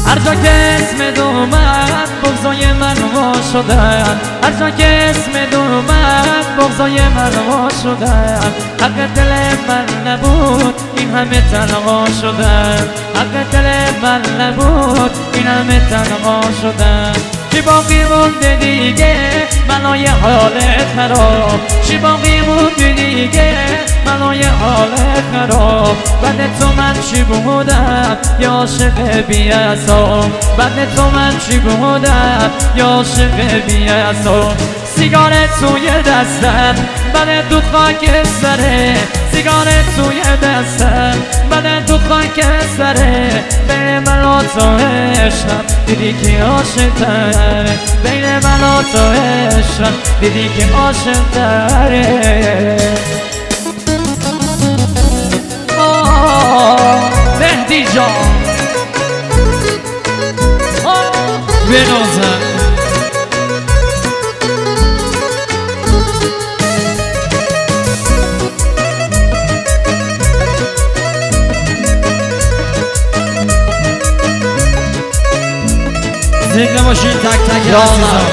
هر جا که اسم اومد بغضای من وا شدن، هر جا که اسم اومد بغضای من وا شدن. حق دل من نبود این همه تنها شدن، حق دل من نبود این همه تنها شدن. چی باقی مونده دیگه منای حال خراب، چی باقی مونده دیگه منای حال خراب. بعد تو من چی بودم یا عاشق بی‌عصاب، بعد تو من چی بودم یا عاشق بی‌عصاب. سیگارت توی دستم بعد تو خاک سره، سیگارت توی دستم بعد تو خاک سره. بین من و تو عشقم دیدی که عاشق تره، بین من و تو عشقم دیدی که عاشق تره. مهدی جان بنازم زنده باشین تک تک عزیزان.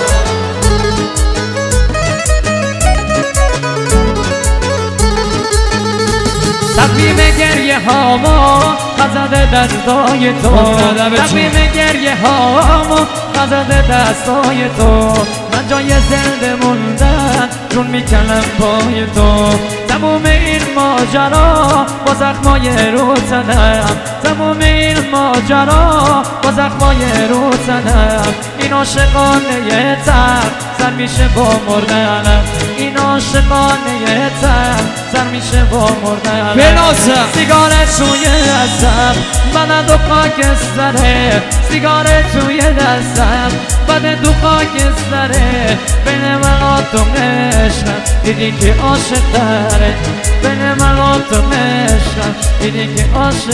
تقویم گریه هامو خزد دستای تو، تقویم گریه هامو خزد دستای تو. من جای زنده موندن جون میکنم پای تو. تموم این ماجرا با زخمای رو تنم، تموم این ماجرا با زخمای رو تنم. این عاشقانه تر سر میشه با مردنم، این عاشقانه تر سر میشه با مردنم. بنازم سیگارت توی دستم بعد تو خاک سره، سیگارت توی دستم بعد تو خاک سره. بین من و تو عشقم دیدی که عاشق تره، بین من و تو عشقم دیدی که عاشق